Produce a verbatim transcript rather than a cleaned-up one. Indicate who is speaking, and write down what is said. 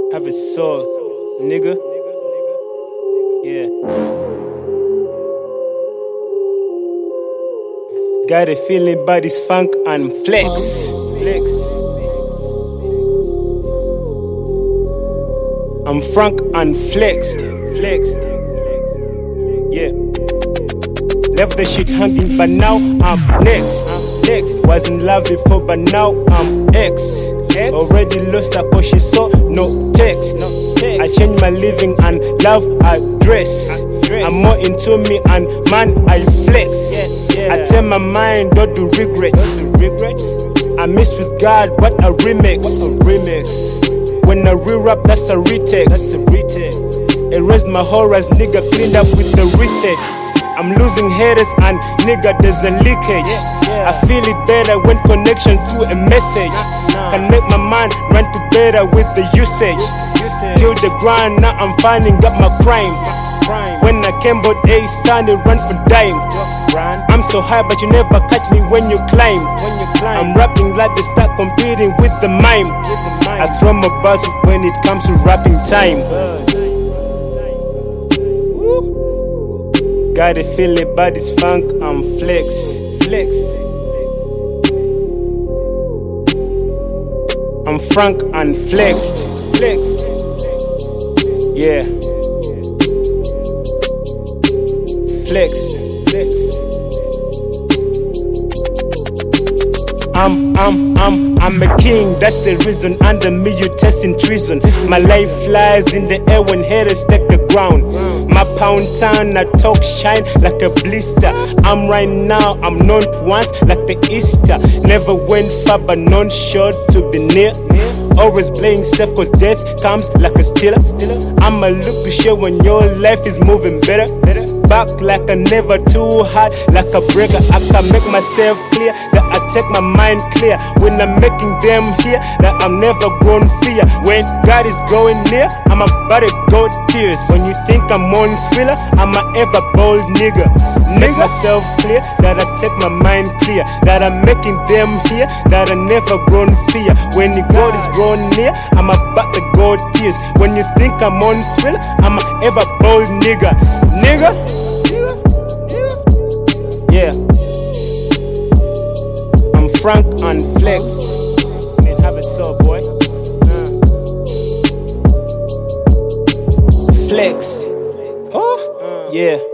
Speaker 1: Have a soul, nigga. Yeah. Got a feeling by this funk and flex. Flex. I'm frank and flexed. Flexed. Yeah. Left the shit hanging, but now I'm next. Next. Was in love before, but now I'm ex. Ex? Already lost her cause she saw no text. No text. I changed my living and love address. address. I'm more into me and man I flex. Yeah, yeah. I tell my mind don't do regrets. Don't do regrets. I miss with God, what a remix. What a remix. When I re-rap, that's a retake. That's a retake. Erase my horrors, nigga, cleaned up with the reset. I'm losing haters and nigga, there's a leakage. Yeah, yeah. I feel it better when connections through a message. Nah, nah. Can make my mind run to better with the usage. usage. Kill the grind, now I'm finding up my crime. crime. When I came but A standing run for dime. I'm so high but you never catch me when you climb. When you climb. I'm rapping like they start competing with the mime. With the mime. I throw my buzz when it comes to rapping time. Got a feeling by this funk, I'm flex, flex. I'm frank and flexed, flex. Yeah. Flex, flex. I'm, I'm, I'm, I'm a king, that's the reason. Under me you testing treason. My life flies in the air when haters take the ground. My pound town, I talk shine like a blister. I'm right now, I'm known once like the Easter. Never went far but known short to be near. Always playing safe cause death comes like a stealer. I'ma look to show when your life is moving better. Back like a never too hard, like a breaker. I can make myself clear that I take my mind clear. When I'm making them hear that I'm never grown fear. When God is going near, I'm about to go tears. When you think I'm on thriller, I'm a ever bold nigga. Make myself clear that I take my mind clear. That I'm making them hear that I never grown fear. When the God is grown near, I'm about to go tears. When you think I'm on thriller, I'm a ever bold nigga. Nigga. Yeah. I'm frank and flex. Man, have a soul, boy. Uh. Flex. Oh, yeah.